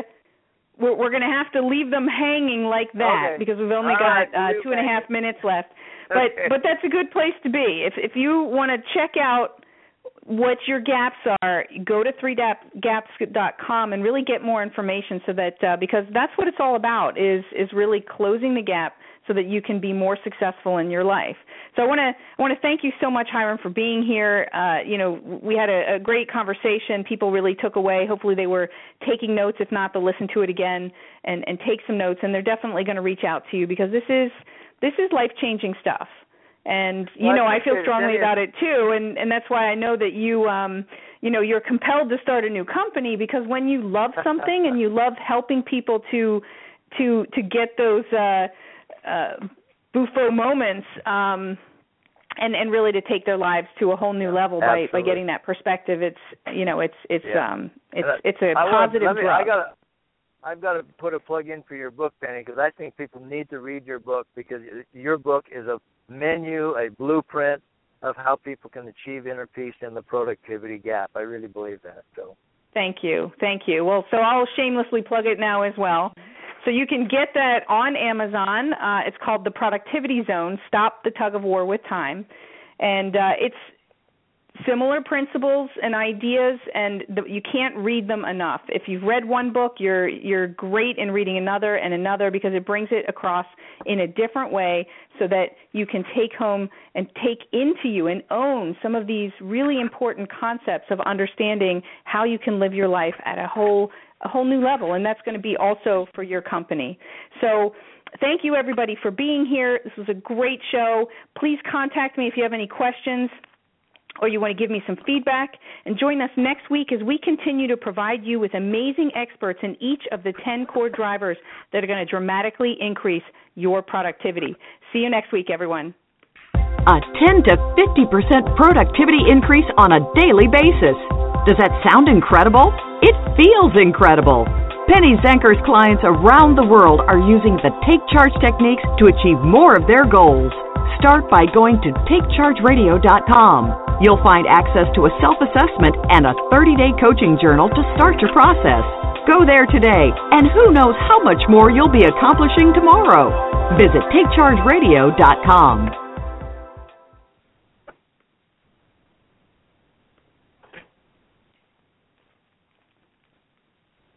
to have to leave them hanging like that because we've only got 2.5 minutes left. But that's a good place to be. If you want to check out what your gaps are, go to 3gaps.com and really get more information so that because that's what it's all about is really closing the gap so that you can be more successful in your life. So I want to thank you so much, Hiram, for being here. We had a great conversation. People really took away. Hopefully they were taking notes. If not, they'll listen to it again and take some notes. And they're definitely going to reach out to you because this is life-changing stuff. And, I feel strongly about it, too, and that's why I know that you're compelled to start a new company because when you love something and you love helping people to get those buffo moments and really to take a whole new level by getting that perspective, it's a positive drug. I've got to put a plug in for your book, Penny, because I think people need to read your book because your book is a menu, a blueprint of how people can achieve inner peace in the productivity gap. I really believe that. So, thank you. Well, so I'll shamelessly plug it now as well. So you can get that on Amazon. It's called The Productivity Zone: Stop the Tug of War with Time, and it's similar principles and ideas, and you can't read them enough. If you've read one book, you're great in reading another and another because it brings it across in a different way so that you can take home and take into you and own some of these really important concepts of understanding how you can live your life at a whole new level, and that's going to be also for your company. So thank you, everybody, for being here. This was a great show. Please contact me if you have any questions or you want to give me some feedback, and join us next week as we continue to provide you with amazing experts in each of the 10 core drivers that are going to dramatically increase your productivity. See you next week, everyone. A 10 to 50% productivity increase on a daily basis. Does that sound incredible? It feels incredible. Penny Zenker's clients around the world are using the Take Charge techniques to achieve more of their goals. Start by going to TakeChargeRadio.com. You'll find access to a self-assessment and a 30-day coaching journal to start your process. Go there today, and who knows how much more you'll be accomplishing tomorrow. Visit TakeChargeRadio.com.